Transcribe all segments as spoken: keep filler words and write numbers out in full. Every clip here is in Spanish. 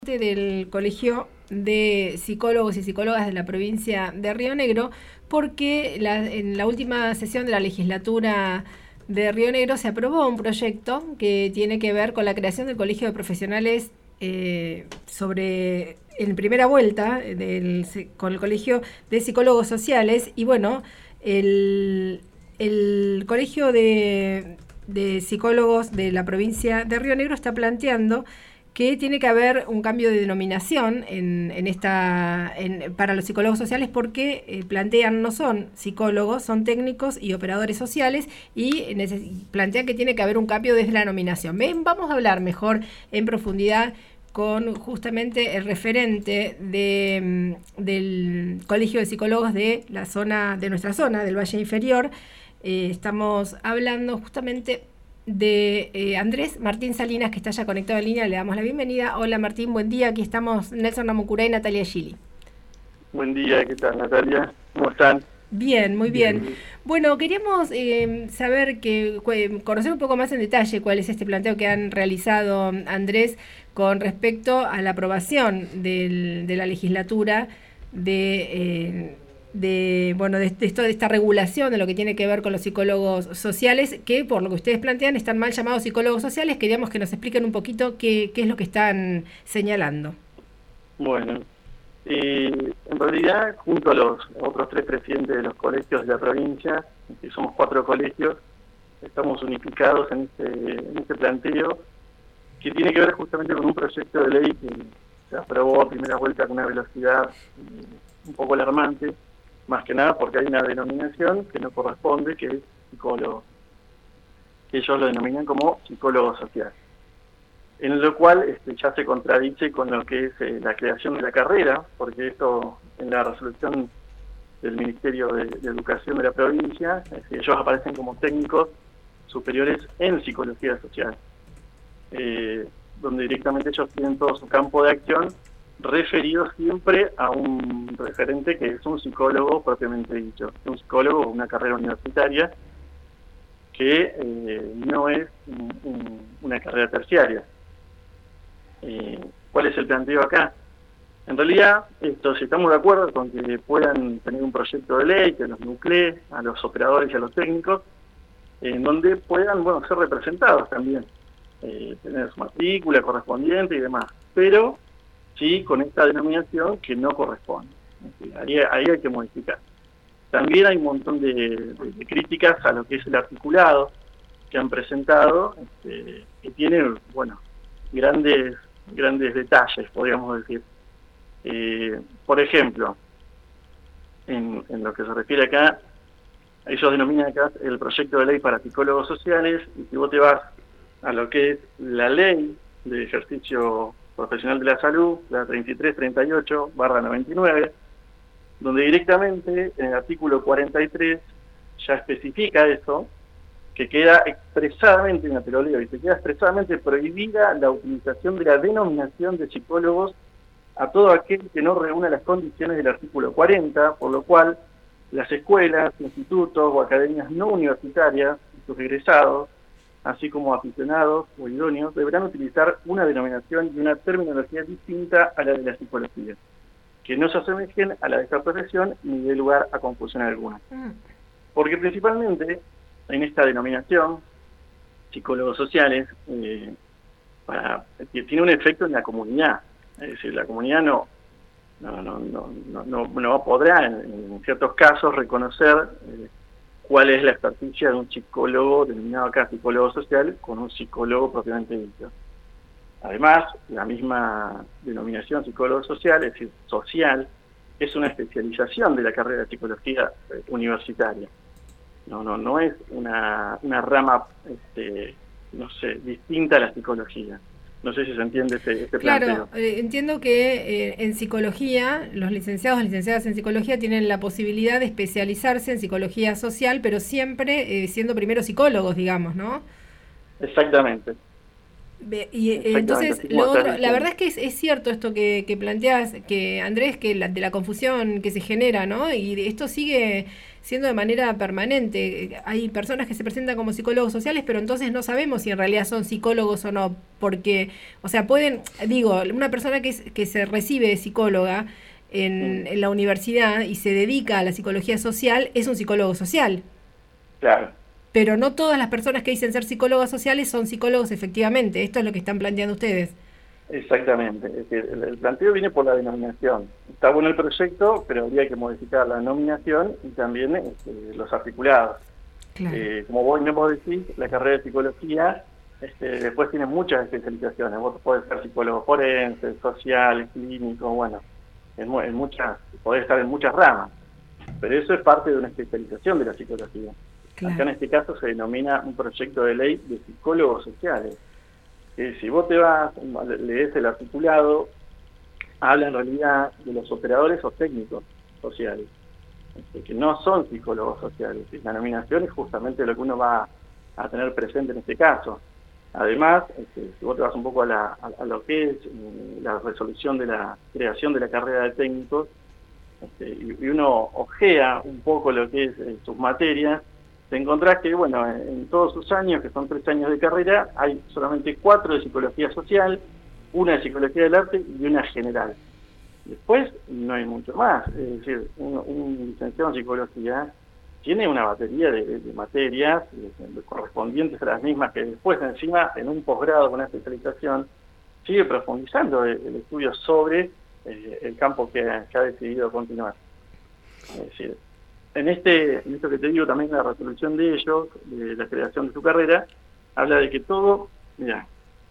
Del Colegio de Psicólogos y Psicólogas de la provincia de Río Negro, porque la, en la última sesión de la legislatura de Río Negro se aprobó un proyecto que tiene que ver con la creación del Colegio de Profesionales eh, sobre, en primera vuelta, del, con el Colegio de Psicólogos Sociales. Y bueno, el, el Colegio de, de Psicólogos de la provincia de Río Negro está planteando que tiene que haber un cambio de denominación en, en esta en, para los psicólogos sociales, porque eh, plantean, no son psicólogos, son técnicos y operadores sociales, y neces- plantean que tiene que haber un cambio desde la nominación. Ven, vamos a hablar mejor en profundidad con justamente el referente de, del Colegio de Psicólogos de la zona, de nuestra zona, del Valle Inferior. Eh, estamos hablando justamente de eh, Andrés Martín Salinas, que está ya conectado en línea. Le damos la bienvenida. Hola Martín, buen día. Aquí estamos Nelson Namucurá y Natalia Gili. Buen día, ¿qué tal, Natalia? ¿Cómo están? Bien, muy bien. bien. Bueno, queríamos eh, saber, que conocer un poco más en detalle cuál es este planteo que han realizado, Andrés, con respecto a la aprobación del, de la legislatura de... Eh, de bueno de, de esto de esta regulación de lo que tiene que ver con los psicólogos sociales, que por lo que ustedes plantean están mal llamados psicólogos sociales. Queríamos que nos expliquen un poquito qué, qué es lo que están señalando. Bueno, eh, en realidad, junto a los otros tres presidentes de los colegios de la provincia, que somos cuatro colegios, estamos unificados en este, en este planteo que tiene que ver justamente con un proyecto de ley que se aprobó a primera vuelta con una velocidad eh, un poco alarmante, más que nada porque hay una denominación que no corresponde, que es psicólogo, que ellos lo denominan como psicólogo social, en lo cual este, ya se contradice con lo que es eh, la creación de la carrera, porque esto en la resolución del Ministerio de, de Educación de la provincia, es decir, ellos aparecen como técnicos superiores en psicología social, eh, donde directamente ellos tienen todo su campo de acción referido siempre a un referente que es un psicólogo propiamente dicho, un psicólogo con una carrera universitaria que eh, no es un, un, una carrera terciaria. Eh, ¿Cuál es el planteo acá? En realidad, esto, si estamos de acuerdo con que puedan tener un proyecto de ley que los nuclee a los operadores y a los técnicos, en donde puedan, bueno, ser representados también, eh, tener su matrícula correspondiente y demás, pero sí con esta denominación que no corresponde. Ahí, ahí hay que modificar. También hay un montón de, de, de críticas a lo que es el articulado que han presentado, este, que tiene, bueno, grandes grandes detalles, podríamos decir. Eh, por ejemplo, en, en lo que se refiere acá, ellos denominan acá el proyecto de ley para psicólogos sociales, y si vos te vas a lo que es la ley de ejercicio profesional de la salud, la treinta y tres treinta y ocho barra noventa y nueve, donde directamente en el artículo cuarenta y tres ya especifica eso, que queda expresadamente, en la te lo leo, y te queda expresadamente prohibida la utilización de la denominación de psicólogos a todo aquel que no reúna las condiciones del artículo cuarenta, por lo cual las escuelas, institutos o academias no universitarias, sus egresados, así como aficionados o idóneos, deberán utilizar una denominación y una terminología distinta a la de la psicología, que no se asemejen a la de esta profesión ni dé lugar a confusión alguna. Porque principalmente en esta denominación, psicólogos sociales, eh, para, tiene un efecto en la comunidad. Es decir, la comunidad no no no no no, no, no podrá en, en ciertos casos reconocer eh, cuál es la experticia de un psicólogo denominado acá psicólogo social con un psicólogo propiamente dicho. Además, la misma denominación psicólogo social, es decir, social, es una especialización de la carrera de psicología eh, universitaria. No, no, no es una, una rama, este, no sé, distinta a la psicología. No sé si se entiende este, este planteo. Claro, eh, entiendo que eh, en psicología, los licenciados o licenciadas en psicología tienen la posibilidad de especializarse en psicología social, pero siempre eh, siendo primero psicólogos, digamos, ¿no? Exactamente. Y eh, entonces, lo otro, la verdad es que es, es cierto esto que, que planteas, que Andrés, que la, de la confusión que se genera, ¿no? Y esto sigue siendo de manera permanente. Hay personas que se presentan como psicólogos sociales, pero entonces no sabemos si en realidad son psicólogos o no, porque, o sea, pueden, digo, una persona que, es, que se recibe de psicóloga en, en la universidad y se dedica a la psicología social, es un psicólogo social. Claro. Pero no todas las personas que dicen ser psicólogos sociales son psicólogos efectivamente. Esto es lo que están planteando ustedes. Exactamente. Es decir, el, el planteo viene por la denominación. Está bueno el proyecto, pero habría que modificar la denominación y también este, los articulados. Claro. Eh, como vos mismo decís, la carrera de psicología este, después tiene muchas especializaciones. Vos podés ser psicólogo forense, social, clínico, bueno, en, en muchas, podés estar en muchas ramas. Pero eso es parte de una especialización de la psicología. Claro. Acá en este caso se denomina un proyecto de ley de psicólogos sociales. Eh, si vos te vas, lees el articulado, habla en realidad de los operadores o técnicos sociales, este, que no son psicólogos sociales. Y la nominación es justamente lo que uno va a tener presente en este caso. Además, este, si vos te vas un poco a, la, a, a lo que es eh, la resolución de la creación de la carrera de técnicos, este, y, y uno ojea un poco lo que es eh, sus materias, te encontrás que, bueno, en todos sus años, que son tres años de carrera, hay solamente cuatro de psicología social, una de psicología del arte y una general. Después no hay mucho más. Es decir, un, un licenciado en psicología tiene una batería de, de, de materias de, de, correspondientes a las mismas que después, encima, en un posgrado con una especialización, sigue profundizando el, el estudio sobre eh, el campo que, que ha decidido continuar. Es decir, En este, en esto que te digo, también la resolución de ellos, de la creación de su carrera, habla de que todo, mira,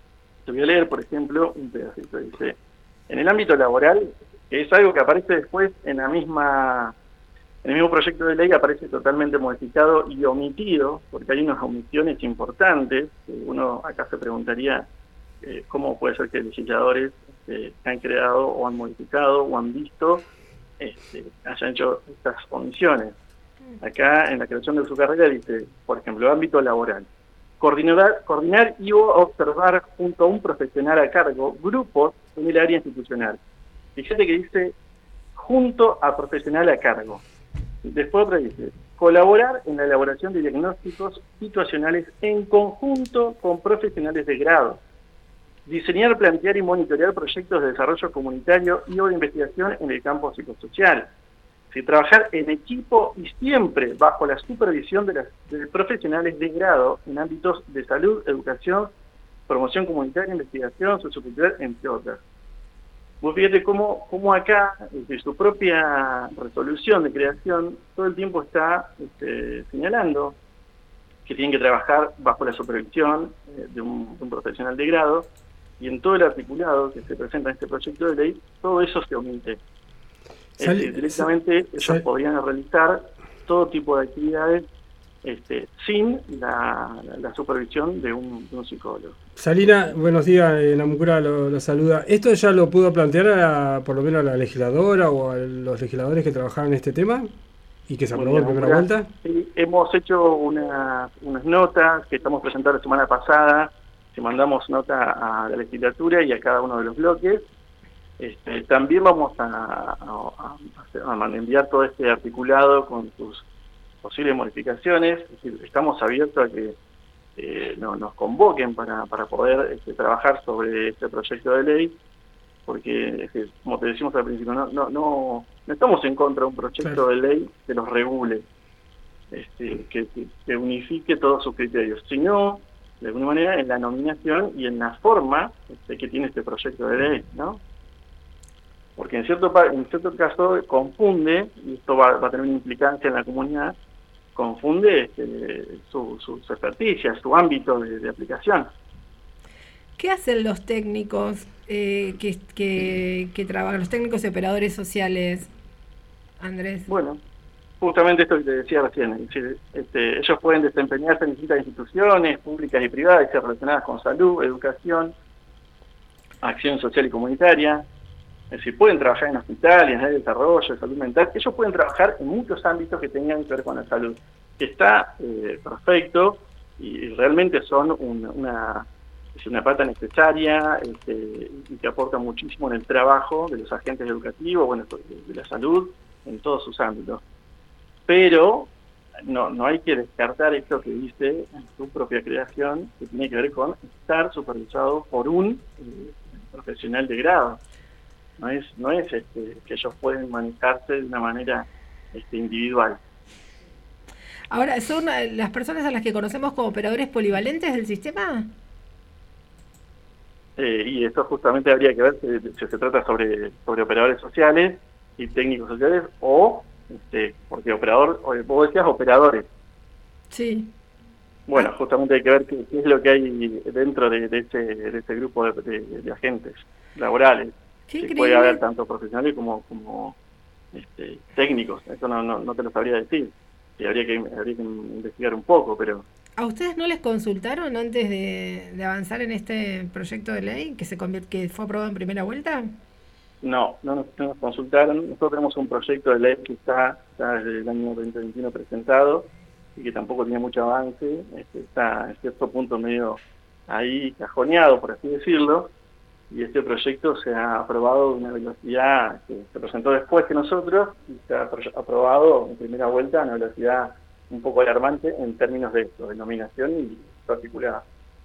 te voy a leer, por ejemplo, un pedacito, dice, en el ámbito laboral, que es algo que aparece después en la misma, en el mismo proyecto de ley, aparece totalmente modificado y omitido, porque hay unas omisiones importantes, que uno acá se preguntaría eh, cómo puede ser que legisladores eh, han creado o han modificado o han visto Este, hayan hecho estas omisiones. Acá en la creación de su carrera dice, por ejemplo, ámbito laboral, coordinar, coordinar y o observar junto a un profesional a cargo grupos en el área institucional. Fíjate que dice junto a profesional a cargo. Después otra dice, colaborar en la elaboración de diagnósticos situacionales en conjunto con profesionales de grado. Diseñar, plantear y monitorear proyectos de desarrollo comunitario y o de investigación en el campo psicosocial. Sí, trabajar en equipo y siempre bajo la supervisión de, las, de profesionales de grado en ámbitos de salud, educación, promoción comunitaria, investigación, sociocultural, entre otras. Vos fíjate cómo, cómo acá, desde su propia resolución de creación, todo el tiempo está este, señalando que tienen que trabajar bajo la supervisión eh, de, un, de un profesional de grado. Y en todo el articulado que se presenta en este proyecto de ley, todo eso se omite. Es decir, directamente ellos sal, podrían realizar todo tipo de actividades este, sin la, la, la supervisión de un, de un psicólogo. Salina, buenos días, eh, Namucura lo, lo saluda. ¿Esto ya lo pudo plantear a, por lo menos a la legisladora o a los legisladores que trabajaban en este tema y que se aprobó en primera vuelta? Sí, hemos hecho una, unas notas que estamos presentando la semana pasada. Mandamos nota a la legislatura y a cada uno de los bloques. Este, también vamos a, a, a, a enviar todo este articulado con sus posibles modificaciones. Es decir, estamos abiertos a que eh, no, nos convoquen para, para poder este, trabajar sobre este proyecto de ley, porque, es decir, como te decimos al principio, no, no, no, no estamos en contra de un proyecto claro. de ley que los regule, este, que, que, que unifique todos sus criterios, sino de alguna manera en la nominación y en la forma este, que tiene este proyecto de ley, ¿no? Porque en cierto en cierto caso confunde, y esto va, va a tener una implicancia en la comunidad, confunde este, su, su, su experticia, su ámbito de, de aplicación. ¿Qué hacen los técnicos eh, que, que, que trabajan, los técnicos y operadores sociales, Andrés? Bueno, justamente esto que te decía recién, es decir, este, ellos pueden desempeñarse en distintas instituciones públicas y privadas relacionadas con salud, educación, acción social y comunitaria, es decir, pueden trabajar en hospitales, en el desarrollo, de salud mental, ellos pueden trabajar en muchos ámbitos que tengan que ver con la salud, que está eh, perfecto y realmente son un, una, es una pata necesaria este, y que aporta muchísimo en el trabajo de los agentes educativos, bueno, de, de la salud, en todos sus ámbitos. Pero no, no hay que descartar esto que dice en su propia creación, que tiene que ver con estar supervisado por un eh, profesional de grado. No es, no es este, que ellos pueden manejarse de una manera este, individual. Ahora, ¿son las personas a las que conocemos como operadores polivalentes del sistema? Eh, y eso justamente habría que ver si, si se trata sobre, sobre operadores sociales y técnicos sociales o, este, porque operador, o vos decías operadores. Sí. Bueno, justamente hay que ver qué, qué es lo que hay dentro de, de, ese, de ese grupo de, de, de agentes laborales. Qué que increíble. Puede haber tanto profesionales como, como este, técnicos, eso no, no, no te lo sabría decir. Y habría que, habría que investigar un poco, pero... ¿A ustedes no les consultaron antes de, de avanzar en este proyecto de ley que se convier- que fue aprobado en primera vuelta? No, no nos, no nos consultaron. Nosotros tenemos un proyecto de ley que está, está desde el año veinte veintiuno presentado y que tampoco tiene mucho avance. Este, está en cierto punto medio ahí cajoneado, por así decirlo, y este proyecto se ha aprobado a una velocidad que se presentó después que nosotros y se ha aprobado en primera vuelta a una velocidad un poco alarmante en términos de esto, de nominación y particular.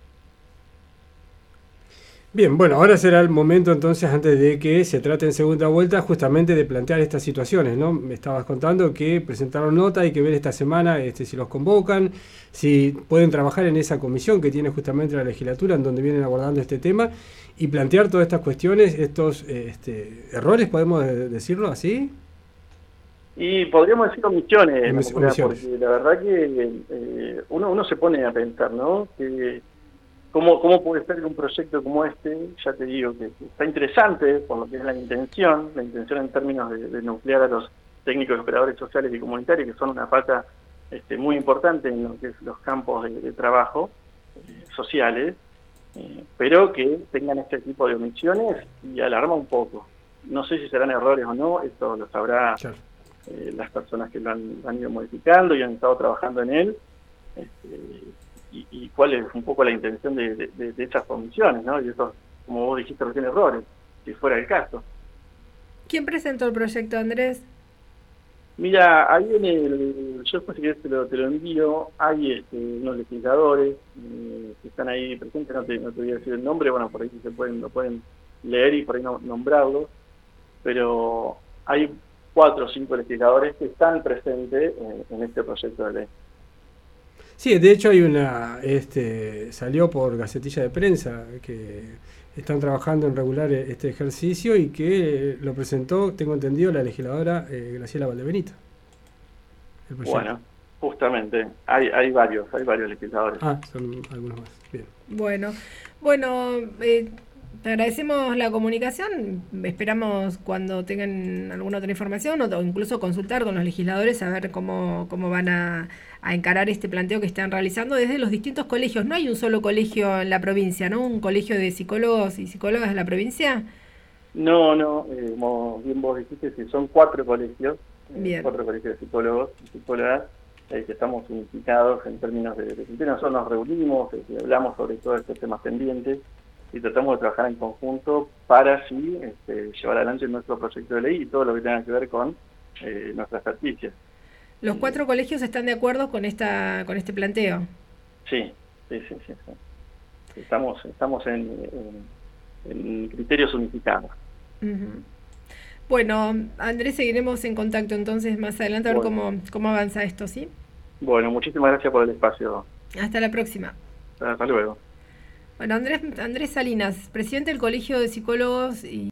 Bien, bueno, ahora será el momento entonces, antes de que se trate en segunda vuelta, justamente de plantear estas situaciones, ¿no? Me estabas contando que presentaron nota, hay que ver esta semana este, si los convocan, si pueden trabajar en esa comisión que tiene justamente la legislatura, en donde vienen abordando este tema, y plantear todas estas cuestiones, estos este, errores, ¿podemos decirlo así? Y podríamos decir omisiones, Omis- Macura, omisiones. porque la verdad que eh, uno, uno se pone a pensar, ¿no? Que ¿Cómo, ¿Cómo puede ser que un proyecto como este, ya te digo, que está interesante por lo que es la intención, la intención en términos de, de nuclear a los técnicos, operadores sociales y comunitarios, que son una pata este, muy importante en lo que es los campos de, de trabajo eh, sociales, eh, pero que tengan este tipo de omisiones y alarma un poco. No sé si serán errores o no, esto lo sabrá Claro. eh, las personas que lo han, lo han ido modificando y han estado trabajando en él. Este, Y, y cuál es un poco la intención de, de, de esas comisiones, ¿no? Y esos, como vos dijiste, recién errores, si fuera el caso. ¿Quién presentó el proyecto, Andrés? Mira, ahí en el, yo después si querés te lo, te lo envío, hay este, unos legisladores eh, que están ahí presentes, no te, no te voy a decir el nombre, bueno, por ahí se pueden, lo pueden leer y por ahí no, nombrarlos, pero hay cuatro o cinco legisladores que están presentes en, en este proyecto de ley. Sí, de hecho hay una, este, salió por Gacetilla de Prensa que están trabajando en regular este ejercicio y que lo presentó, tengo entendido, la legisladora eh, Graciela Valdebenito. El proyecto. Bueno, justamente, hay, hay varios, hay varios legisladores. Ah, son algunos más. Bien. Bueno, bueno, eh, te agradecemos la comunicación. Esperamos cuando tengan alguna otra información o, o incluso consultar con los legisladores a ver cómo, cómo van a, a encarar este planteo que están realizando desde los distintos colegios. No hay un solo colegio en la provincia, ¿no? Un colegio de psicólogos y psicólogas en la provincia. No, no, eh, como bien vos dijiste, sí, son cuatro colegios, eh, cuatro colegios de psicólogos y psicólogas, eh, que estamos unificados en términos de, de, de nosotros nos reunimos, eh, hablamos sobre todos estos temas pendientes y tratamos de trabajar en conjunto para así este, llevar adelante nuestro proyecto de ley y todo lo que tenga que ver con eh, nuestras experticias. ¿Los cuatro colegios están de acuerdo con esta con este planteo? Sí, sí, sí, sí. sí. Estamos, estamos en, en, en criterios unificados. Uh-huh. Bueno, Andrés, seguiremos en contacto entonces más adelante a ver bueno. cómo, cómo avanza esto, ¿sí? Bueno, muchísimas gracias por el espacio. Hasta la próxima. Hasta luego. Bueno, Andrés, Andrés Salinas, presidente del Colegio de Psicólogos y